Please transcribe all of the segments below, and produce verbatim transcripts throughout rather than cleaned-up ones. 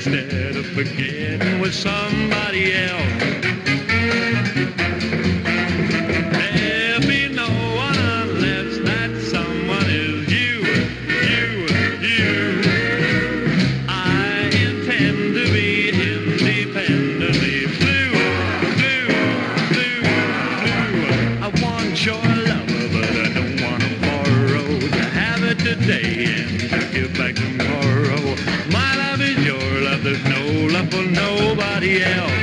instead of forgetting with somebody else. There'll be no one unless that someone is you, you, you. I intend to be independently blue, blue, blue, blue. I want your love, but I don't want to borrow. To have it today and to give back tomorrow. My love is your love, there's no love for nobody else.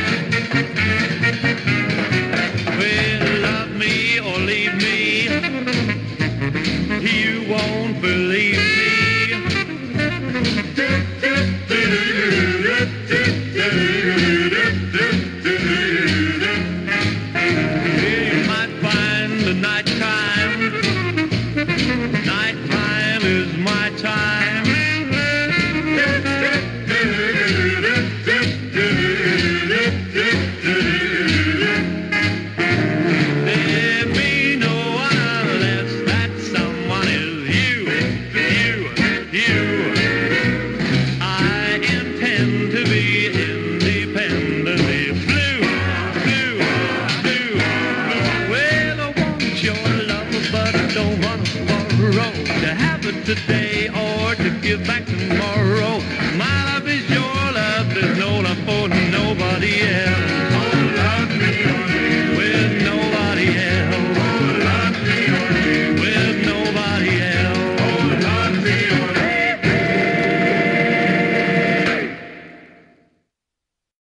Well, love me or leave me, you won't believe me. You might find the night time, night time is my time. There be no one unless that someone is you, you, you. I intend to be independently blue, blue, blue, blue. Well, I want your love, but I don't want to borrow. To have it today or to give back tomorrow. My love is your love, there's no love for nobody else.